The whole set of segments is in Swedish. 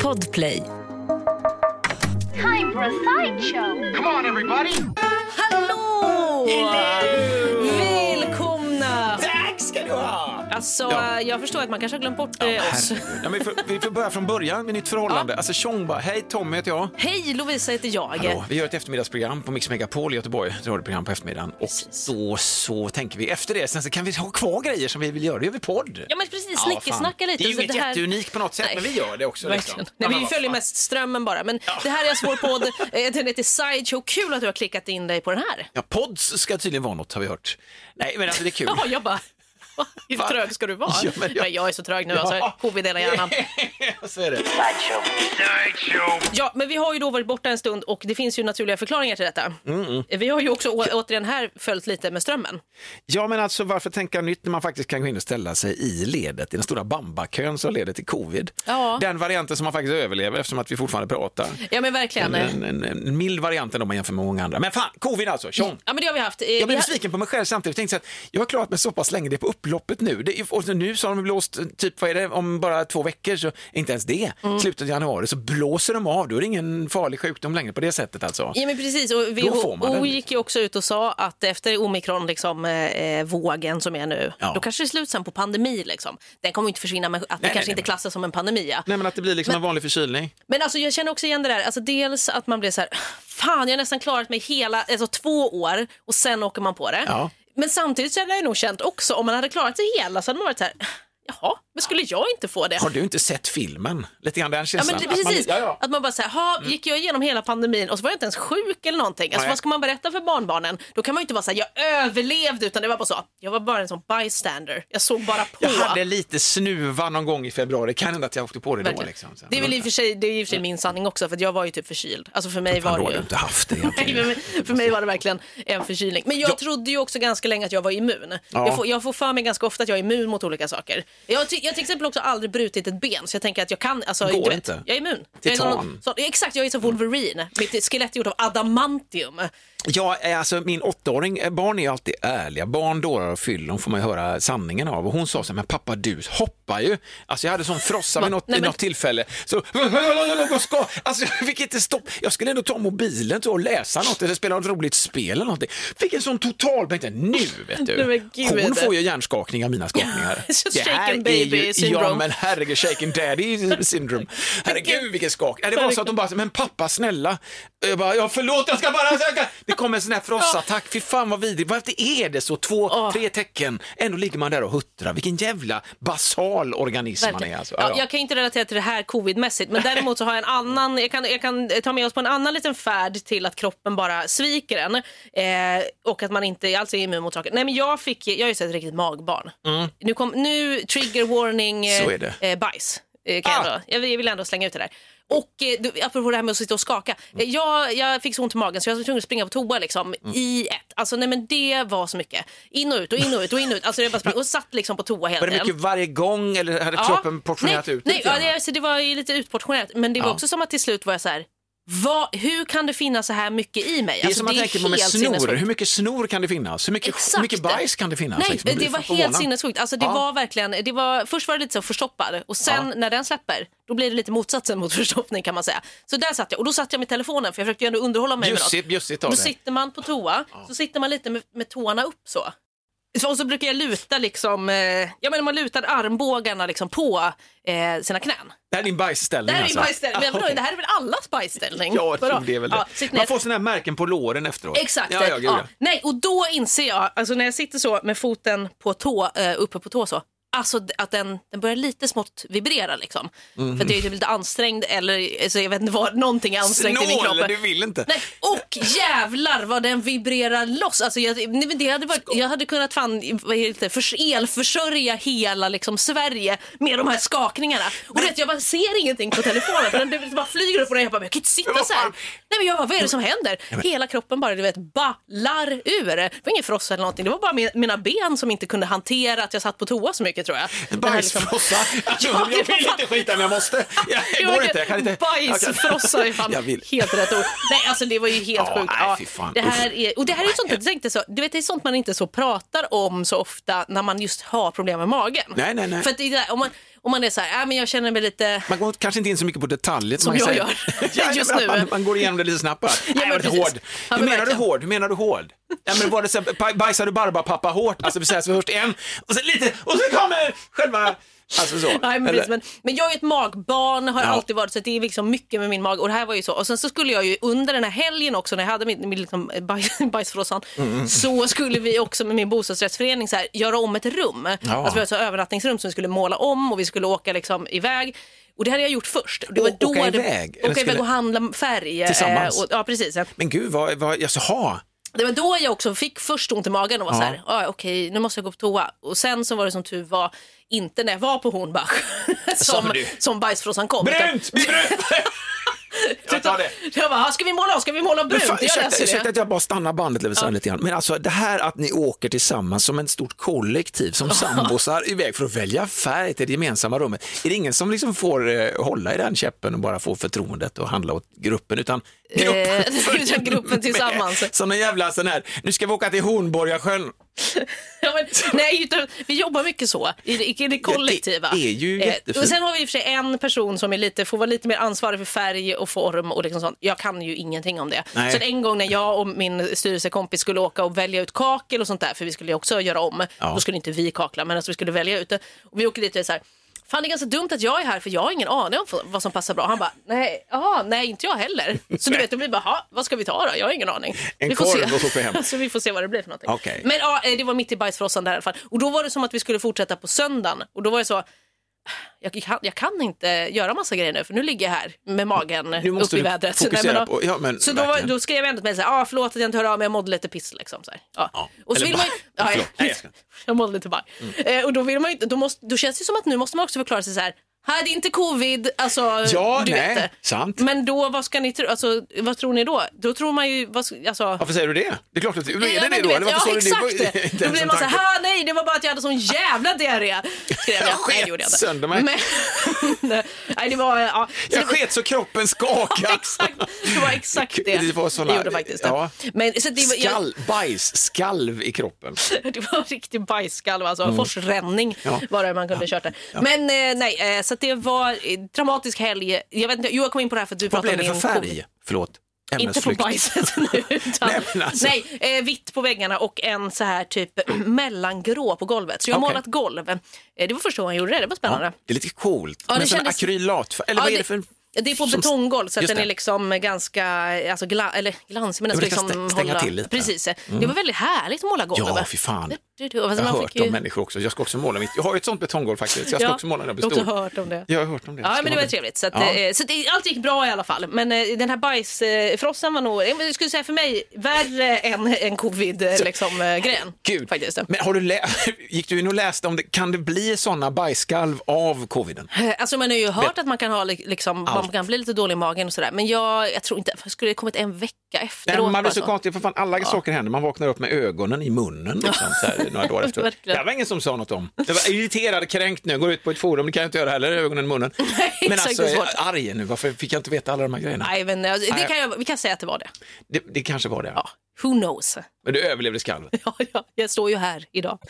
Podplay. Time for a sideshow. Come on, everybody! Hallå! Välkomna! Tack ska du ha! Alltså, jag förstår att man kanske har glömt bort oss. Ja, men vi får börja från början med nytt förhållande. Alltså, Tjong bara, hej, Tommy heter jag. Hej, Lovisa heter jag. Hallå, vi gör ett eftermiddagsprogram på Mix Megapol i Göteborg, ett radioprogram på eftermiddagen. Och då så tänker vi efter det, sen så kan vi ha kvar grejer som vi vill göra, det gör vi podd. Ja, men precis, snickesnacka lite. Det är ju inget det här... jätteunikt på något sätt, men vi gör det också. Liksom. Nej, vi följer mest strömmen bara. Men det här är svår podd. Den heter Sideshow. Kul att du har klickat in dig på den här. Ja, pods ska tydligen vara något, har vi hört. Nej, men alltså det är kul. Ja, jag bara... Hur trög ska du vara? Ja, men jag är så trög nu, alltså. Covid hela hjärnan. Så är det. Sideshow. Ja, men vi har ju då varit borta en stund och det finns ju naturliga förklaringar till detta. Vi har ju också återigen här följt lite med strömmen. Ja, men alltså varför tänka nytt när man faktiskt kan gå in och ställa sig i ledet, i den stora bambakön som leder till covid. Ja. Den varianten som man faktiskt överlever eftersom att vi fortfarande pratar. Ja, men verkligen. En mild variant om man jämför med många andra. Men fan, covid alltså, tjong. Ja, men det har vi haft. Jag blir besviken på mig själv samtidigt. Jag tänkte att jag har klarat mig så pass länge, det är på upploppet nu. Och nu så har de blåst, typ vad är det, om bara 2 veckor så inte ens det. Slutet av januari så blåser de av, då är det ingen farlig sjukdom längre på det sättet alltså. Ja, men precis. Och WHO gick ju också ut och sa att efter omikron liksom, vågen som är nu, då kanske det är slut sen på pandemi liksom. Den kommer inte försvinna med att det kanske inte klassas som en pandemi. Ja. Nej, men att det blir liksom en vanlig förkylning. Men alltså jag känner också igen det där, alltså dels att man blir så här, fan jag har nästan klarat mig hela, alltså 2 år och sen åker man på det. Ja. Men samtidigt så hade jag nog känt också, om man hade klarat sig hela så hade man varit så här, jaha, men skulle jag inte få det? Har du inte sett filmen? Lite grann den känslan. Ja, men precis. Att man bara säger, gick jag igenom hela pandemin och så var jag inte ens sjuk eller någonting. Alltså vad ska man berätta för barnbarnen? Då kan man ju inte vara så här, jag överlevde, utan det var bara så. Jag var bara en sån bystander. Jag såg bara på. Jag hade lite snuva någon gång i februari. Kan hända att jag åkte på det då liksom. Det är väl i och för sig, min sanning också, för att jag var ju typ förkyld. Alltså för mig var det ju... inte haft det. För mig var det verkligen en förkylning. Men jag trodde ju också ganska länge att jag var immun. Ja. Jag får för mig ganska ofta att jag är immun mot olika saker. Jag till exempel också aldrig brutit ett ben, så jag tänker att jag kan, alltså, går inte. Jag är immun. Titan. Exakt, jag är så Wolverine. Mitt skelett är gjort av adamantium. Ja, alltså min 8-åring, barn är alltid ärliga. Barn, dårar och fyllon får man ju höra sanningen av. Och hon sa så här, men pappa du hoppar ju. Alltså jag hade sån frossa vid något tillfälle. Så, alltså jag fick inte stopp. Jag skulle ändå ta mobilen och läsa något eller spela något roligt spel eller någonting. Fick en sån total nu vet du. Hon får ju hjärnskakning av mina skakningar. Shaken baby syndrome. Ja, men herregud, shaken daddy syndrome. Herregud, vilken skak. Det var så att de bara, men pappa snälla. Jag bara, förlåt, jag ska bara söka. Det kommer en sån här frossattack. Fy fan vad vidrigt. Varför är det så? 2-3 tecken. Ändå ligger man där och huttrar. Vilken jävla basal organism man är. Alltså. Jag kan inte relatera till det här covid-mässigt. Men däremot så har jag en annan... Jag kan ta med oss på en annan liten färd till att kroppen bara sviker en. Och att man inte alls är immun mot saker. Nej, men jag har ju sett ett riktigt magbarn. Nu trigger warning bajs. Jag vill ändå slänga ut det där. Och apropå det här med att sitta och skaka. Jag fick så ont i magen så jag var tvungen att springa på toa liksom, i ett. Alltså nej, men det var så mycket. In och ut och in och ut och in och ut. Alltså det bara och satt liksom på toa hela tiden. Var det mycket varje gång eller hade kroppen portionerat ut? Nej, det var ju lite utportionerat. Men det var också som att till slut var jag så här... hur kan det finnas så här mycket i mig? Det är som man tänker med snor. Hur mycket snor kan det finnas? Hur mycket bajs kan det finnas? Nej, liksom? Det var helt sinnessjukt. Alltså, det var verkligen, först var det lite så förstoppad. Och sen när den släpper, då blir det lite motsatsen mot förstoppning kan man säga. Så där satt jag. Och då satt jag med telefonen för jag försökte ju ändå underhålla mig med något. Då sitter man på toa, så sitter man lite med tårna upp så. Och så brukar jag luta liksom, man lutar armbågarna liksom på sina knän. Det här är din bajsställning. Det här är min bajsställning. Men det här är väl allas bajsställning? Ja, det är väl det. Man får såna här märken på låren efteråt. Exakt. Nej, och då inser jag, alltså när jag sitter så med foten på tå, uppe på tå så, alltså att den börjar lite smått vibrera liksom. För att jag är typ lite ansträngd eller alltså jag vet inte vad, någonting är ansträngt i min kropp. Du vill inte. Nej, och jävlar vad den vibrerar loss. Alltså jag hade kunnat elförsörja hela liksom Sverige med de här skakningarna. Och jag bara ser ingenting på telefonen för den bara flyger upp och jag bara, jag kan inte sitta så här. Nej, men jag bara, vad är det som händer? Hela kroppen bara, ballar ur. Det var ingen frossa eller någonting. Det var bara mina ben som inte kunde hantera att jag satt på toa så mycket, tror jag. Bajsfrossa. Jag vill inte skita men jag måste. Jag går inte, jag kan inte. Bajsfrossa är fan helt rätt ord. Nej, alltså det var ju helt sjukt. Det här är sånt jag tänkte så. Du vet, det är sånt man inte så pratar om så ofta när man just har problem med magen. Nej. För att och man är så här, men jag känner mig lite... Man går kanske inte in så mycket på detaljer. Som jag gör just nu. Man går igenom det lite snabbt bara. Ja, Hård. Hur menar du hård? Ja, men var det så bajsar du pappa hårt? Alltså så först en och sen lite och så kommer själva... Alltså så. Nej, men jag är ett magbarn, har alltid varit, så det är liksom mycket med min mag, och det här var ju så. Och sen så skulle jag ju under den här helgen också, när jag hade min liksom bajsfrossan, så skulle vi också med min bostadsrättsförening så här, göra om ett rum. Alltså vi har ett övernattningsrum som vi skulle måla om, och vi skulle åka liksom iväg. Och det hade jag gjort först. Det var då åka iväg och handla färg. Tillsammans? Ja, precis. Men gud, jag så ha. Det var då jag också fick först ont i magen och var så här, okej, nu måste jag gå på toa. Och sen så var det som tur var inte när jag var på Hornbach som bajsfrossan kom. Brunt! Jag tar det. Jag bara, ska vi måla brunt? Ursäkta att jag bara stannar bandet lite grann. Men alltså det här att ni åker tillsammans som ett stort kollektiv, som sambosar iväg för att välja färg till det gemensamma rummet. Är det ingen som liksom får hålla i den käppen och bara få förtroendet och handla åt gruppen, utan gruppen tillsammans? Som en jävla sån här, nu ska vi åka till Hornborgasjön. Nej, vi jobbar mycket så i det kollektiva. Det är ju jättefint. Och sen har vi i och för sig en person som får vara lite mer ansvarig för färg och form och liksom sånt. Jag kan ju ingenting om det. Nej. Så en gång när jag och min styrelsekompis skulle åka och välja ut kakel och sånt där, för vi skulle ju också göra om. Då skulle inte vi kakla, men alltså vi skulle välja ut det. Och vi åker dit och så här, fan, det är ganska dumt att jag är här, för jag har ingen aning om vad som passar bra. Han bara, nej, inte jag heller. Så du vet, vi bara, vad ska vi ta då? Jag har ingen aning. En korv och åka hem. Så vi får se vad det blir för någonting. Okay. Men det var mitt i bajsfrossan där i alla fall. Och då var det som att vi skulle fortsätta på söndagen. Och då var det så, jag kan inte göra massa grejer nu, för nu ligger jag här med magen upp i vädret. Så då skrev jag ändå med sig, förlåt att jag inte hör av mig, jag mådde lite piss liksom så här. Ja. Och så vill man jag mådde lite bara. Och då vill man inte, då känns det som att nu måste man också förklara sig så här. Här, det är inte covid, alltså, du vet. Sant. Men då, vad ska ni tro, alltså, vad tror ni då? Då tror man ju, alltså... Varför säger du det? Det är klart att är det då? Eller exakt. Då blir man så här, nej, det var bara att jag hade sån jävla diarré. Jag sket sönder mig. Nej, det var... Jag sket så kroppen skakade. Exakt, det var exakt det. Det var såna, gjorde faktiskt. Ja. Men, så det bajsskalv i kroppen. Det var riktigt bajsskalv, alltså forsränning var det man kunde köra. Men nej, så det var dramatisk helg. Jag vet inte, jag kom in på det här för att du pratade om min färg. Förlåt. Inte på bajset nu, utan, nej, vitt på väggarna och en så här typ mellangrå på golvet. Så jag har målat golv. Det var första gången jag gjorde det var spännande. Ja, det är lite coolt. Ja, men sån akrylat, eller vad är det för... Det är på betonggolv, så att den är liksom ganska glansig, men den ska liksom stänga till lite. Precis. Det var väldigt härligt att måla golv. Ja, fy fan. Jag har hört om människor också. Jag ska också måla mitt. Jag har ju ett sånt betonggolv faktiskt. Jag ska också måla det. Jag har också hört om det. Jag har hört om det. Ja, men det var trevligt. Så allt gick bra i alla fall. Men den här bajsfrossan var nog, jag skulle säga för mig, värre än en covid-grejen. Gud. Faktiskt. Men har du gick du in och läste om det? Kan det bli såna bajsskalv av coviden? Alltså man har ju hört att man kan ha liksom, man kan bli lite dålig i magen och sådär. Men jag tror inte, skulle det kommit en vecka efteråt? Nej, man blir så konstigt, för fan alla saker händer. Man vaknar upp med ögonen i munnen liksom, så här, några dagar efteråt. Det var ingen som sa något om. Det var irriterad, kränkt nu, går ut på ett forum, det kan jag inte göra heller, ögonen i munnen. Men alltså, jag är arg nu, varför fick jag inte veta alla de här grejerna? Nej, men vi kan säga att det var det. Det kanske var det. Ja, who knows? Men du överlevde skalv. Ja, jag står ju här idag.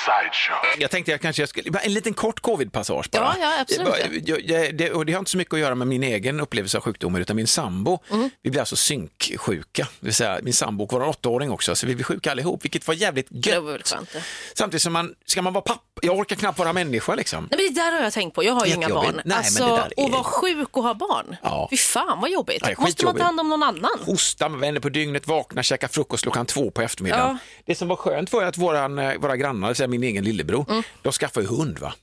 Jag tänkte jag skulle, en liten kort covid-passage bara. Ja, absolut. Och det har inte så mycket att göra med min egen upplevelse av sjukdomar, utan min sambo. Vi blev alltså synksjuka. Det vill säga, min sambo var en 8-åring också, så vi blev sjuka allihop, vilket var jävligt gött. Det var väl skönt. Samtidigt som ska man vara pappa, jag orkar knappt vara människa liksom. Nej, men det där har jag tänkt på, jag har ju inga barn. Nej, alltså, men det där är... och vara sjuk och ha barn. Ja. Fy fan vad jobbigt. Ja, måste man ta hand om någon annan? Hosta med vänner på dygnet, vakna, käka frukost klockan 2 på eftermiddagen. Ja. Det som var skönt var att våra grannar, så min egen lillebror, de skaffade ju hund va.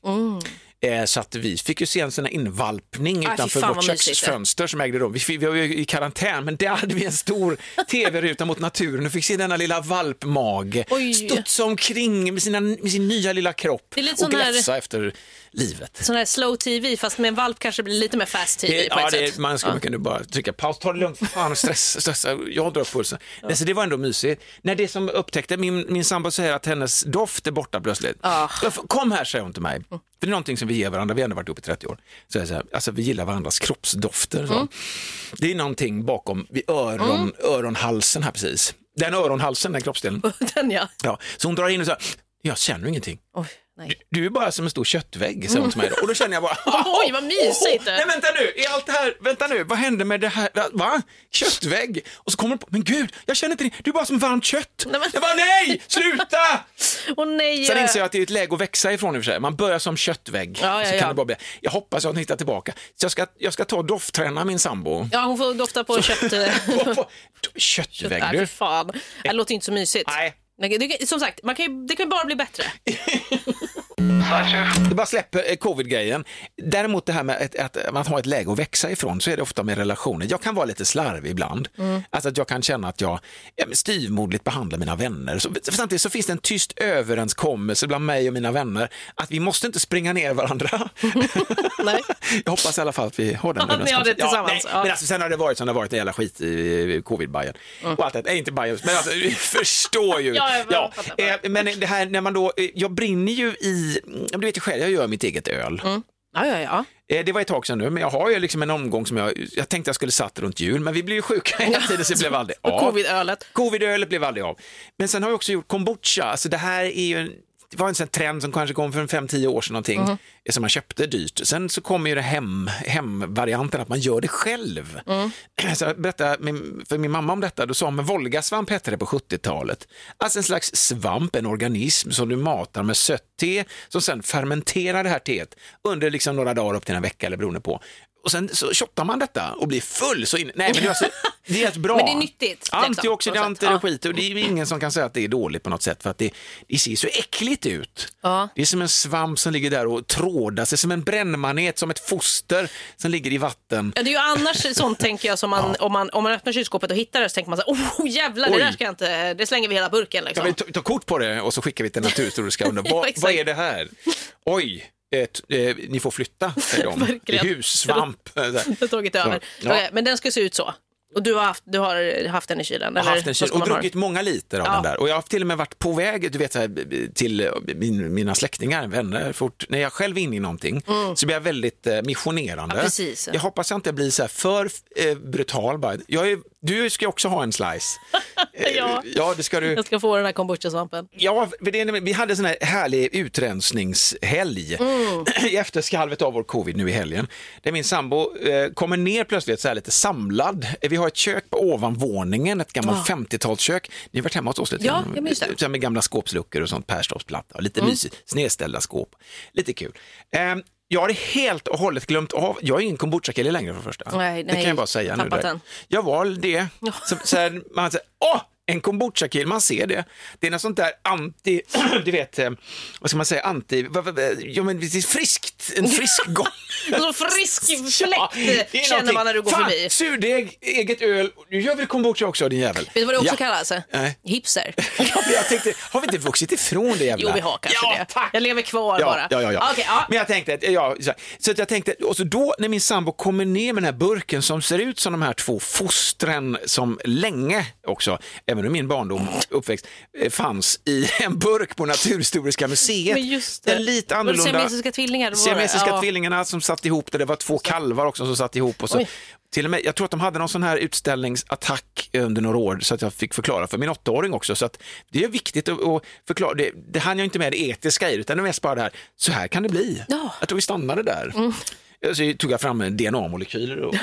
Så att vi fick ju se en sån här invalpning utanför vårt köksfönster som ägde rum. Vi var ju i karantän, men där hade vi en stor tv-ruta mot naturen och fick se denna lilla valpmag studsa omkring med sin nya lilla kropp och glätsa efter livet. Sån här slow tv, fast med en valp kanske blir lite mer fast tv på ett sätt. Man kunde bara trycka paus, ta det lugnt, fan och stressa, jag drar upp pulsen. Så det var ändå mysigt. När det som upptäckte, min sambo säger att hennes doft är borta plötsligt. Kom här, säger hon till mig. För det är någonting som vi ger varandra, vi har ändå varit uppe i 30 år. Så jag säger, alltså vi gillar varandras kroppsdofter. Så. Det är någonting bakom vid öronhalsen här precis. Den öronhalsen, den kroppsdelen. Den ja. Så hon drar in och säger, jag känner ingenting. Nej. Du är bara som en stor köttvägg, så mig. Och då känner jag bara... Oj, vad mysigt! Nej, vänta nu, är allt det här... Vänta nu, vad hände med det här? Va? Köttvägg? Och så kommer du på, men gud, jag känner inte det. Du är bara som varmt kött. Nej, men... Jag bara, nej, sluta! Nej. Sen inser jag att det är ett läge att växa ifrån i och för sig. Man börjar som köttvägg. Så kan det bara bli. Jag hoppas att hon hittar tillbaka. Så jag ska ta och doftträna min sambo. Ja, hon får dofta på kött. Köttvägg, du. Fan. Det låter inte så mysigt. Nej. Som sagt, det kan bara bli bättre. Det bara släpper covid-grejen. Däremot det här med att man har ett läge att växa ifrån, så är det ofta med relationer. Jag kan vara lite slarvig ibland. Alltså att jag kan känna att jag styvmoderligt behandlar mina vänner. Samtidigt så finns det en tyst överenskommelse bland mig och mina vänner att vi måste inte springa ner varandra. Nej. Jag hoppas i alla fall att vi har den ni har det tillsammans. Ja, men alltså, sen har det varit som det har varit en jävla skit i covid-bajen. Och allt det, inte bajen, men alltså, vi förstår ju. Men det här när man då, jag brinner ju i, du vet ju själv, jag gör mitt eget öl. Ja. Det var ett tag sedan nu, men jag har ju liksom en omgång som jag tänkte jag skulle satt runt jul, men vi blev ju sjuka hela tiden, så det blev aldrig av. Covid-ölet blev aldrig av. Men sen har jag också gjort kombucha, alltså det här är ju det var en sån trend som kanske kom för 5-10 år sedan någonting, som man köpte dyrt. Sen så kommer ju det hemvarianten att man gör det själv. Så jag berättade för min mamma om detta, då sa hon, men Volgasvamp hette det på 70-talet. Alltså en slags svamp, en organism som du matar med sött te, som sen fermenterar det här teet under liksom några dagar upp till en vecka eller beroende på. Och sen så shottar man detta och blir full så in. Nej, men det är bra. Men det är nyttigt. Antioxidanter och skit, och det är ingen som kan säga att det är dåligt på något sätt, för att det ser så äckligt ut. Ja. Det är som en svamp som ligger där och trådar sig, som en brännmanet, som ett foster som ligger i vatten. Ja, det är ju annars sånt, tänker jag, som om man öppnar kylskåpet och hittar det, så tänker man så här, jävlar, det där ska jag inte, det slänger vi hela burken liksom. Ja, vi tar kort på det och så skickar vi till Naturhistoriska under. Vad är det här? Oj. Ni får flytta, säger de. I hus, svamp. Jag har tagit över. Ja. Men den ska se ut så. Och du har haft den i kylen? Jag har haft den i kylen och druckit många liter av den där. Och jag har till och med varit på väg, du vet, så här, till mina släktingar, vänner. När jag själv är inne i någonting så blir jag väldigt missionerande. Ja, precis. Jag hoppas jag inte blir så här för brutal. Bara. Du ska också ha en slice. Ja, det ska du. Jag ska få den här kombucha-svampen. Ja, vi hade en sån här härlig utrensningshelg i efterskalvet av vår covid nu i helgen. Där min sambo kommer ner plötsligt så här lite samlad. Vi har ett kök på ovanvåningen, ett gammalt 50-talskök. Ni har varit hemma hos oss lite. Ja, jag minns det. Med gamla skåpsluckor och sånt, perstoppsplatta. Lite mysigt, snedställda skåp. Lite kul. Jag har helt och hållet glömt av. Jag är ingen kombucha-kille längre för första. Nej, det kan jag bara säga nu. Jag var det. Så här, man säger, en kombucha-kill, man ser det. Det är något sånt där anti, du vet, vad ska man säga, ja men det är friskt, en frisk gång. Så frisk fläkt känner man när du går förbi. Surdeg, eget öl, nu gör vi kombucha också, din jävel. Vet du vad det också kallas? Hipster. Jag tänkte, har vi inte vuxit ifrån det jävla? Jo, vi har kanske det. Tack. Jag lever kvar bara. Ja. Okay, men jag tänkte, så att jag tänkte, och så då när min sambo kommer ner med den här burken som ser ut som de här två fostren som länge också, även i min barndom uppväxt, fanns i en burk på Naturhistoriska museet. Men just det. Lite annorlunda. Siamesiska tvillingar. Siamesiska tvillingarna som satt ihop det var två kalvar också som satt ihop. Och så, till och med, jag tror att de hade någon sån här utställningsattack under några år, så att jag fick förklara för min 8-åring också. Så att det är viktigt att förklara. Det hann jag inte med det etiska i, utan det mest bara det här. Så här kan det bli. Ja. Jag tror vi stannade där. Så tog jag fram DNA-molekyler och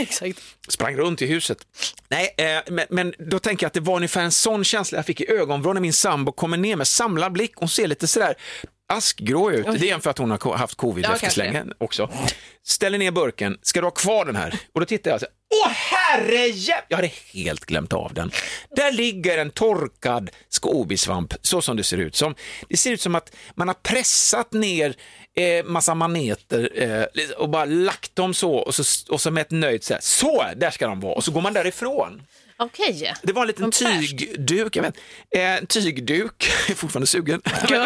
sprang runt i huset. Nej, men då tänker jag att det var ungefär en sån känsla jag fick i ögonvrån när min sambo kommer ner med samlad blick. Hon ser lite sådär askgrå ut. Det är för att hon har haft covid efterslängen också. Ställer ner burken. Ska du ha kvar den här? Och då tittar jag så här, herrejävlar! Jag hade helt glömt av den. Där ligger en torkad skobisvamp, så som det ser ut. Det ser ut som att man har pressat ner massa maneter och bara lagt dem så och så med ett nöjt så där ska de vara. Och så går man därifrån. Okej. Det var en liten tygduk, jag vet. Tygduk, jag är fortfarande sugen.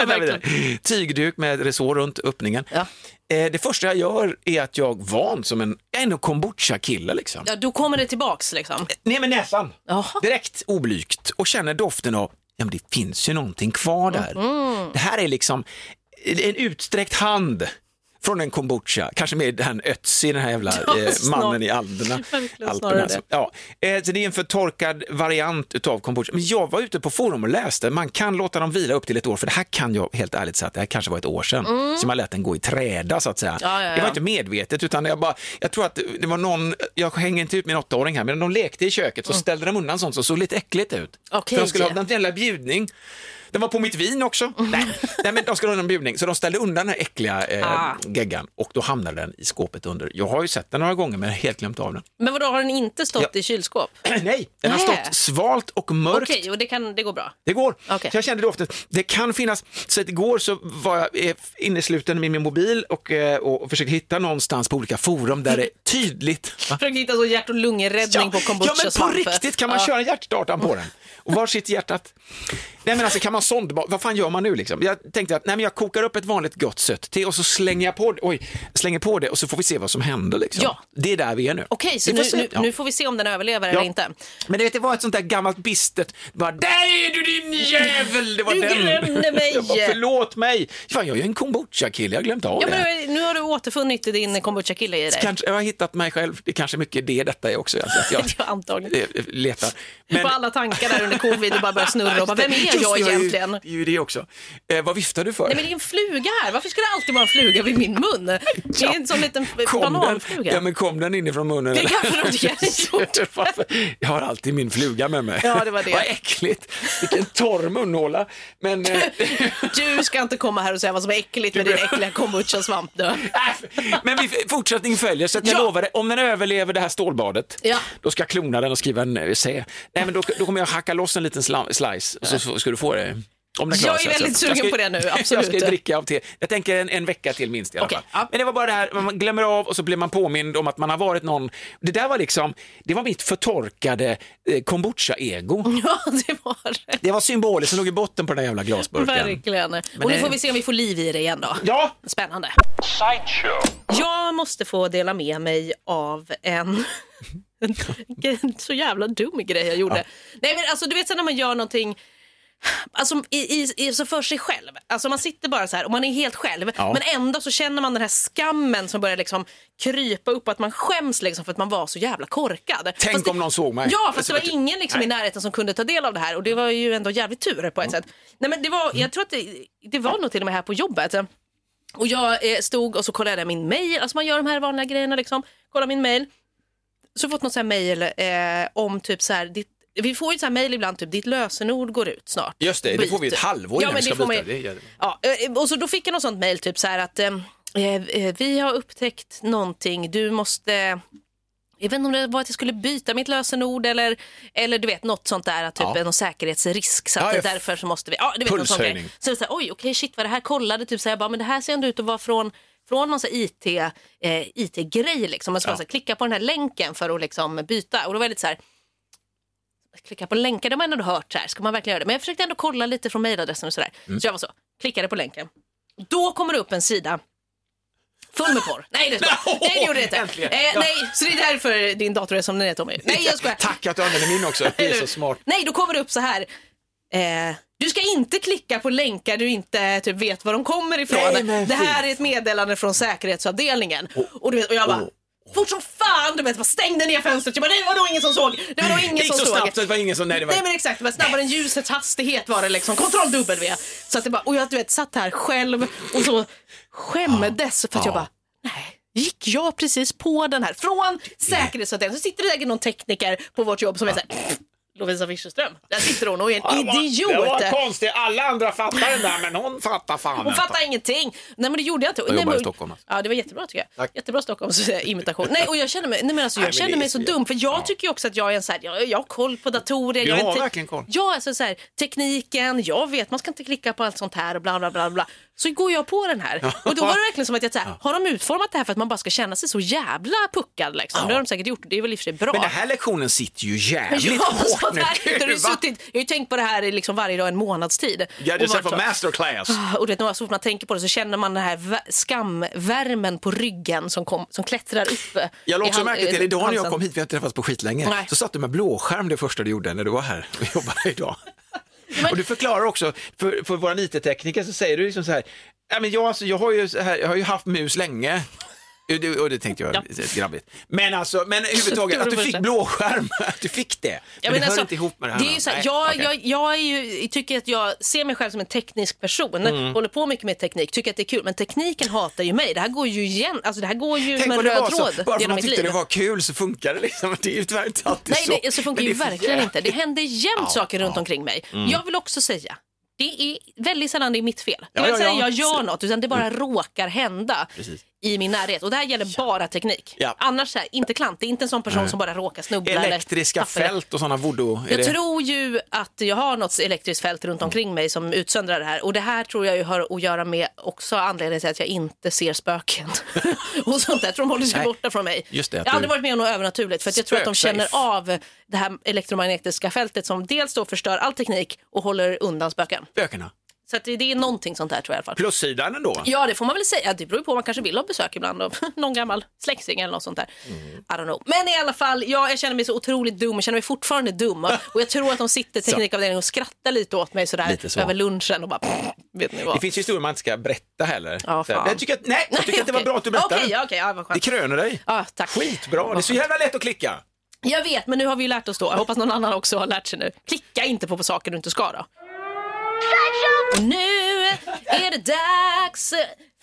Tygduk med resår runt öppningen. Ja. Det första jag gör är att jag van som en kombucha-kille liksom. Ja, då kommer det tillbaks liksom. Nej, men nästan. Direkt oblygt och känner doften av, ja men det finns ju någonting kvar där. Det här är liksom en utsträckt hand från en kombucha. Kanske med den Ötzi, den här jävla mannen i Alperna. Ja. Så det är en förtorkad variant utav kombucha. Men jag var ute på forum och läste, man kan låta dem vila upp till ett år, för det här kan jag helt ärligt säga att det här kanske var ett år sedan. Så man lät den gå i träda så att säga. Det var inte medvetet, utan jag tror att det var någon, jag hänger inte ut min 8-åring här, men de lekte i köket så ställde de undan sånt som såg lite äckligt ut. Okay, för de skulle ha en jävla bjudning. Den var på mitt vin också. Nej, men de skulle ha en bjudning. Så de ställde undan den här äckliga geggan. Och då hamnade den i skåpet under. Jag har ju sett den några gånger, men helt glömt av den. Men vadå, har den inte stått i kylskåp? Nej, den har stått svalt och mörkt. Okej, och det går bra? Det går. Okay. Så jag kände då ofta, det kan finnas. Så igår så var jag innesluten med min mobil och försökte hitta någonstans på olika forum där det är tydligt. Försökte hitta så hjärt- och lungräddning på kombucha. Ja, men på riktigt kan man köra hjärtstartan på den. Och var sitt hjärtat? Nej, men alltså kan man vad fan gör man nu liksom? Jag tänkte att jag kokar upp ett vanligt gott sött te och så slänger på det och så får vi se vad som händer liksom. Ja. Det är där vi är nu. Okej, så nu får vi se om den överlever eller inte. Men det var ett sånt där gammalt bistet. Bara, där är du din jävel! Det var du glömde mig! Förlåt mig! Fan, jag är en kombucha-kille, jag har glömt av det. Men nu har du återfunnit din kombucha-kille i dig. Jag har hittat mig själv, det är kanske mycket detta är också. Jag antagligen. Letar. Men, på alla tankar där under covid och bara börjar snurra och bara, vem är jag egentligen? Det är ju det också. Vad viftar du för? Nej, men det är en fluga här. Varför ska det alltid vara en fluga vid min mun? Det är en sån liten bananfluga. Ja, men kom den inifrån munnen? Det kan jag har alltid min fluga med mig. Ja, det var det. Vad äckligt. Vilken torr munhåla. Men, du ska inte komma här och säga vad som är äckligt med din äckliga kombucha-svamp. Men fortsättning följer, så att jag lovar det. Om den överlever det här stålbadet, då ska jag klona den och skriva en essä. Nej, men då kommer jag hacka loss en liten slice och så ska du få det. Jag är väldigt sugen på det nu, absolut. Jag ska dricka av te. Jag tänker en vecka till minst i alla fall. Men det var bara det här, man glömmer av och så blir man påmind om att man har varit någon. Det där var liksom, det var mitt förtorkade kombucha-ego. Ja, det var det. Det var symboliskt som låg i botten på den där jävla glasburken. Verkligen. Och nu får vi se om vi får liv i det igen då. Ja. Spännande. Sideshow. Jag måste få dela med mig av en så jävla dum grej jag gjorde. Nej, men alltså du vet så när man gör någonting alltså så för sig själv. Alltså man sitter bara så här och man är helt själv, men ändå så känner man den här skammen som börjar liksom krypa upp, att man skäms liksom för att man var så jävla korkad. Tänk om någon såg mig. Ja, fast det var ingen liksom i närheten som kunde ta del av det här, och det var ju ändå jävligt tur på ett sätt. Nej, men det var, jag tror att det var nog till och med här på jobbet. Och jag stod och så kollade jag min mail, alltså man gör de här vanliga grejerna liksom, kollar min mail. Så fått något så här mail om typ så här, vi får ju så här mejl ibland, typ ditt lösenord går ut snart. Just det får vi ett halvår innan vi ska byta. Ja, och så då fick jag något sånt mejl typ så här att vi har upptäckt någonting, du måste, jag vet inte om det var att jag skulle byta mitt lösenord eller du vet något sånt där, typ någon säkerhetsrisk, så att därför så måste vi, du vet något sånt grej. Så det är okej, shit vad det här kollade typ så här, bara, men det här ser ändå ut att vara från någon sån IT-grej liksom. Man ska klicka på den här länken för att liksom byta, och då var det lite så här, klicka på länkar, det har man ändå hört så här, ska man verkligen göra det? Men jag försökte ändå kolla lite från mejladressen och sådär. Så jag var så, klickade på länken. Då kommer det upp en sida full med porr. Nej, det gjorde det inte. Nej, så det är därför din dator är som den är, Tommy. Nej, jag skojar. Tack att du använder min också, det är så smart. Nej, då kommer det upp så här. Du ska inte klicka på länkar du inte typ vet var de kommer ifrån. Nej, det här är ett meddelande från säkerhetsavdelningen. Och jag bara, fort som fan, du vet, bara stängde ner fönstret. Jag bara, det var nog ingen som såg. Det var nog ingen som såg. Snabbt, det var ingen som, nej, men exakt, det var snabbare än ljusets hastighet var det liksom. Kontroll W. Så att det bara, och jag satt här själv och så skämdes för att jag bara, nej. Gick jag precis på den här från säkerhetsavdelningen, så sitter det säkert någon tekniker på vårt jobb som är så här, Lovisa Fischerström. Där sitter hon och är en idiot. Det var konstigt. Alla andra fattar den där, men hon fattar fan. Hon fattar ingenting. Nej, men det gjorde jag inte. Jag jobbar i Stockholm. Ja, det var jättebra tycker jag. Tack. Jättebra Stockholms imitation. Nej, och jag känner mig, jag känner mig så dum, för jag tycker ju också att jag är en så här, jag har koll på datorer. Jag har verkligen koll. Ja, alltså så här, tekniken, jag vet, man ska inte klicka på allt sånt här och bla bla bla bla. Så går jag på den här. Och då var det verkligen som att jag så här, har de utformat det här för att man bara ska känna sig så jävla puckad liksom. Det har de säkert gjort, det är väl i och för sig bra. Men den här lektionen sitter ju jävligt hårt nu. Jag har ju tänkt på det här i liksom varje dag en månadstid. Ja, det är för masterclass. Och du vet, så fort man tänker på det så känner man den här skamvärmen på ryggen som klättrar upp. Jag låg också märke till idag när jag kom hit, vi har träffats på skitlänge. Så satt du med blåskärm det första du gjorde när du var här och jobbade idag. Och du förklarar också, för våra IT-tekniker så säger du liksom så här, Ja, men jag har ju haft mus länge. Och det tänkte jag grabbigt. Men överhuvudtaget att du fick blåskärm, att du fick det. Men det hör inte ihop med det här. Det är ju så här, jag är ju, tycker att jag ser mig själv som en teknisk person, håller på mycket med teknik, tycker att det är kul, men tekniken hatar ju mig. Det här går ju igen, alltså det här går ju som en röd tråd bara för genom man mitt tyckte liv. det var kul så funkar det liksom. Det är ju tyvärr inte alltid så. Nej, så funkar ju verkligen inte. Det händer jämt saker runt omkring mig. Jag vill också säga, det är väldigt sällan det är mitt fel. Det vill säga jag gör något, utan det bara råkar hända. Precis. I min närhet. Och det här gäller bara teknik. Ja. Annars här, inte klant. Det är inte en sån person som bara råkar snubbla. Elektriska fält och sådana voodoo. Jag tror ju att jag har något elektriskt fält runt omkring mig som utsöndrar det här. Och det här tror jag ju har att göra med också anledningen till att jag inte ser spöken. Och sånt där. Jag tror de håller sig borta från mig. Just det, jag har aldrig varit med om något övernaturligt. För att jag tror att de känner av det här elektromagnetiska fältet som dels då förstör all teknik och håller undan spöken. Spökena. Så att det är någonting sånt här tror jag i alla fall. Plussidan ändå? Ja, det får man väl säga. Det beror ju på, man kanske vill ha besök ibland av någon gammal släkting eller något sånt där. I don't know. Men i alla fall, jag känner mig så otroligt dum. Jag känner mig fortfarande dum. Och jag tror att de sitter i teknikavdelningen och skrattar lite åt mig sådär över lunchen och bara, vet ni vad? Det finns ju historier man inte ska berätta heller. Ja, jag tycker att det var bra att du berättade. Okej, vad skönt. Det kröner dig. Ja, tack. Skitbra, det är så jävla lätt att klicka. Jag vet, men nu har vi ju lärt oss då. Jag hoppas någon annan också har lärt sig nu. Klicka inte på saker du inte ska då. Och nu är det dags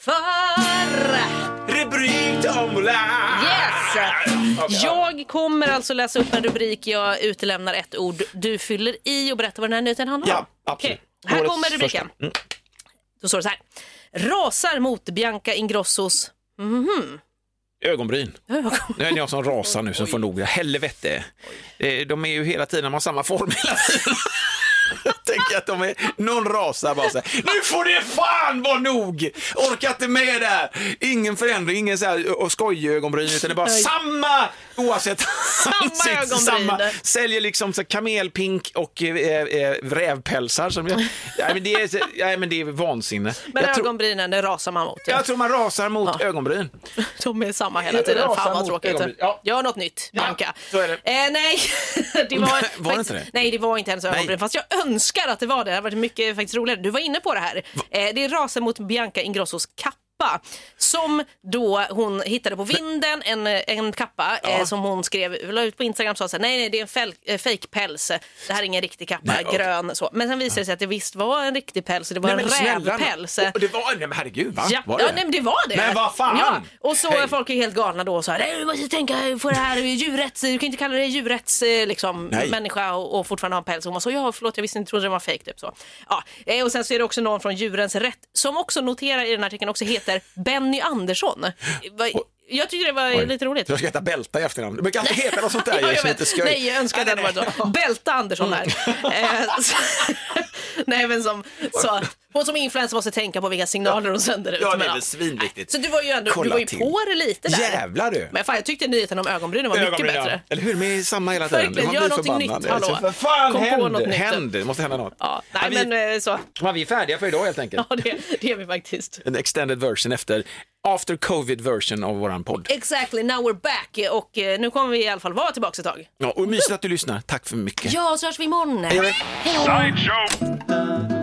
för rubriktombola. Yes! Jag kommer alltså läsa upp en rubrik. Jag utelämnar ett ord. Du fyller i och berättar vad den här nyheten handlar om. Ja, absolut. Okay. Här kommer rubriken. Då står det så här. Rasar mot Bianca Ingrossos ögonbryn. Nu är jag som rasar nu som får nog. Helvete. De är ju hela tiden, de har samma form hela tiden. Jag tänker att någon rasar bara så här, nu får det fan vara nog. Orkar inte med det här. Ingen förändring, ingen så här och skojögonbryn, utan det är bara samma oavsett samma ögonbryn. Säljer liksom så kamelpink och rävpälsar som men det är vansinne. Men ögonbrynen, det rasar man mot. Jag tror man rasar mot ögonbryn. De är samma hela tiden. Fan vad tråkigt. Gör något nytt, Bianca. Så är det. Nej, det var det inte det? Nej, det var inte hennes ögonbryn. Fast jag önskar att det var det. Det har varit mycket faktiskt roligare. Du var inne på det här. Det är rasar mot Bianca Ingrossos kappa. Som då hon hittade på vinden, en kappa som hon la ut på Instagram och sa så här, nej det är en fake päls. Det här är ingen riktig kappa, grön så. Men sen visade det sig att det visst var en riktig päls. Det var en rävpäls. Det var, nej men herregud, va? Ja, var det? Ja, nej, men det var det. Men vad fan? Ja. Och så är folk helt galna då och så här, nej, du måste tänka på det här djurrätts, du kan inte kalla det djurrätts människa och fortfarande ha en päls. Och man så, ja förlåt, jag visste inte, trodde det var fake typ så. Ja, och sen så är det också någon från Djurens Rätt som också noterar i den här artikeln också heter Benny Andersson. Jag tycker det var lite roligt. Jag ska heta Bälta i efternamn. Det brukar alltid heta något sånt där. Nej, jag önskar att det var så. Bälta Andersson här. Nej, men hon som influencer måste tänka på vilka signaler hon sänder ut. Ja, det är väl svinviktigt. Så du var ju på det lite där. Jävlar du. Men fan, jag tyckte nyheten om ögonbrynen var mycket bättre. Eller hur, med samma hela tiden. Verkligen, gör någonting nytt. Hallå. För fan, händer. Det måste hända något. Ja, nej, men så. Vi är färdiga för idag helt enkelt. Ja, det är vi faktiskt. En extended version after covid version av våran podd. Exactly, now we're back. Och nu kommer vi i alla fall vara tillbaka ett tag. Ja, och mysigt att du lyssnar. Tack för mycket. Ja, så hörs vi imorgon. Hej då.